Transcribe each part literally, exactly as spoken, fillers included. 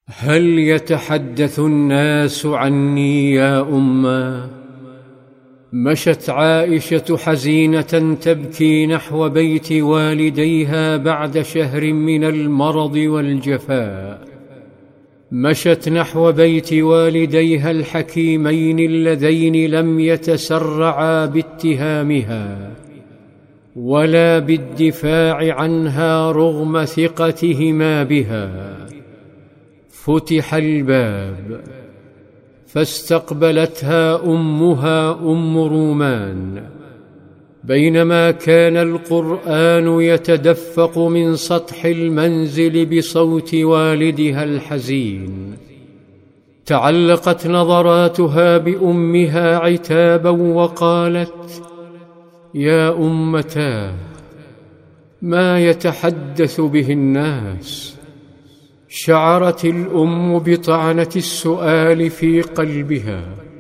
هل يتحدث الناس عني يا أمة؟ مشت عائشة حزينة تبكي نحو بيت والديها بعد شهر من المرض والجفاء. مشت نحو بيت والديها الحكيمين اللذين لم يتسرعا باتهامها ولا بالدفاع عنها رغم ثقتهما بها. فتح الباب فاستقبلتها أمها أم رومان، بينما كان القرآن يتدفق من سطح المنزل بصوت والدها الحزين. تعلقت نظراتها بأمها عتابا وقالت: يا أمتاه، ما يتحدث به الناس؟ شعرت الأم بطعنة السؤال في قلبها،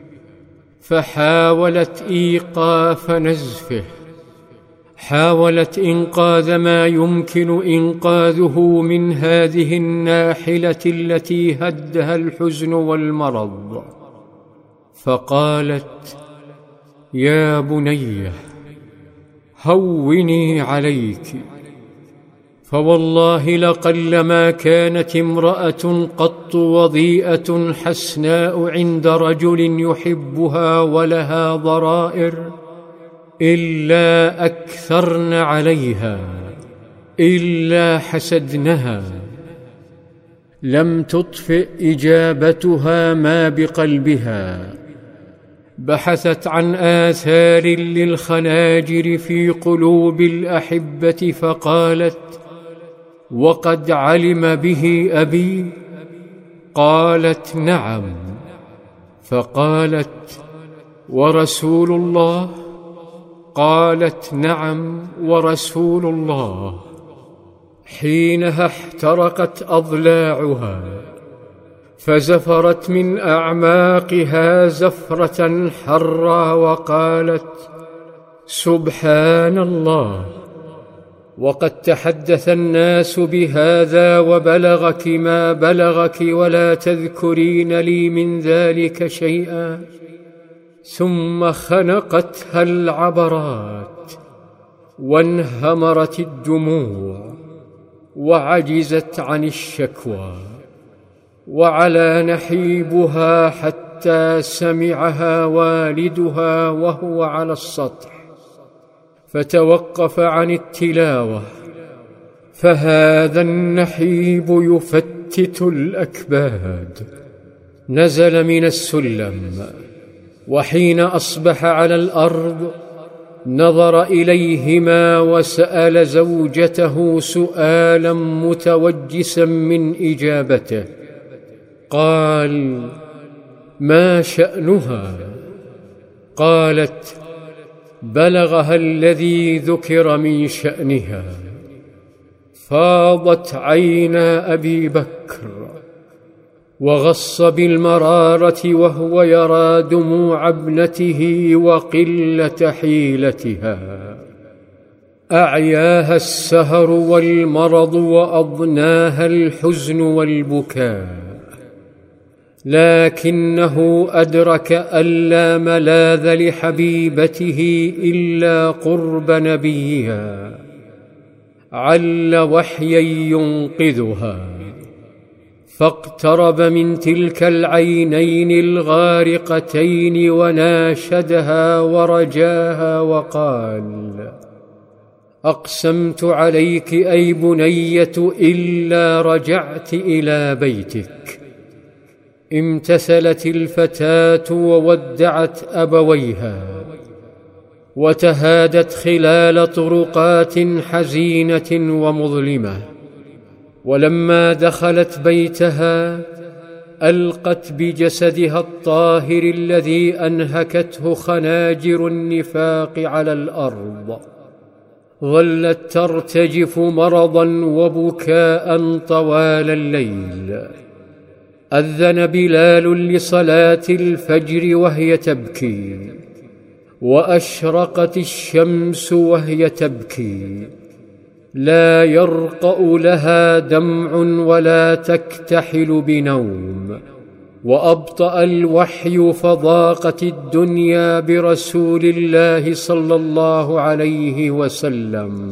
فحاولت إيقاف نزفه، حاولت إنقاذ ما يمكن إنقاذه من هذه الناحلة التي هدها الحزن والمرض، فقالت: يا بنيه، هوني عليك، فوالله لقلما كانت امرأة قط وضيئة حسناء عند رجل يحبها ولها ضرائر إلا أكثرن عليها، إلا حسدنها. لم تطفئ إجابتها ما بقلبها، بحثت عن آثار للخناجر في قلوب الأحبة فقالت: وقد علم به أبي؟ قالت: نعم. فقالت: ورسول الله؟ قالت: نعم ورسول الله. حينها احترقت أضلاعها، فزفرت من أعماقها زفرة حرا وقالت: سبحان الله، وقد تحدث الناس بهذا وبلغك ما بلغك ولا تذكرين لي من ذلك شيئا؟ ثم خنقتها العبرات وانهمرت الدموع وعجزت عن الشكوى، وعلى نحيبها حتى سمعها والدها وهو على السطح، فتوقف عن التلاوة، فهذا النحيب يفتت الأكباد. نزل من السلم، وحين أصبح على الأرض نظر إليهما وسأل زوجته سؤالا متوجسا من إجابته. قال: ما شأنها؟ قالت: بلغها الذي ذكر من شأنها. فاضت عينا أبي بكر وغص بالمرارة وهو يرى دموع ابنته وقلة حيلتها. أعياها السهر والمرض وأضناها الحزن والبكاء، لكنه أدرك أن لا ملاذ لحبيبته إلا قرب نبيها، عل وحيا ينقذها، فاقترب من تلك العينين الغارقتين وناشدها ورجاها وقال: أقسمت عليك أي بنية إلا رجعت إلى بيتك. امتثلت الفتاة وودعت أبويها، وتهادت خلال طرقات حزينة ومظلمة. ولما دخلت بيتها ألقت بجسدها الطاهر الذي أنهكته خناجر النفاق على الأرض. ظلت ترتجف مرضا وبكاء طوال الليل. أذن بلال لصلاة الفجر وهي تبكي، وأشرقت الشمس وهي تبكي، لا يرقأ لها دمع ولا تكتحل بنوم. وأبطأ الوحي فضاقت الدنيا برسول الله صلى الله عليه وسلم،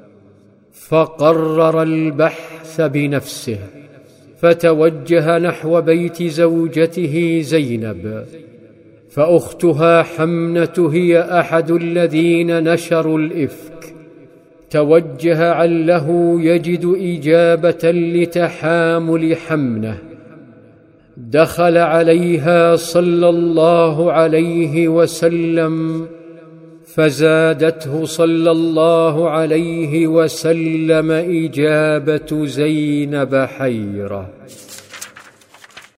فقرر البحث بنفسه، فتوجه نحو بيت زوجته زينب، فأختها حمنة هي أحد الذين نشروا الإفك. توجه عله يجد إجابة لتحامل حمنة. دخل عليها صلى الله عليه وسلم، فزادته صلى الله عليه وسلم إجابة زينب حيرة.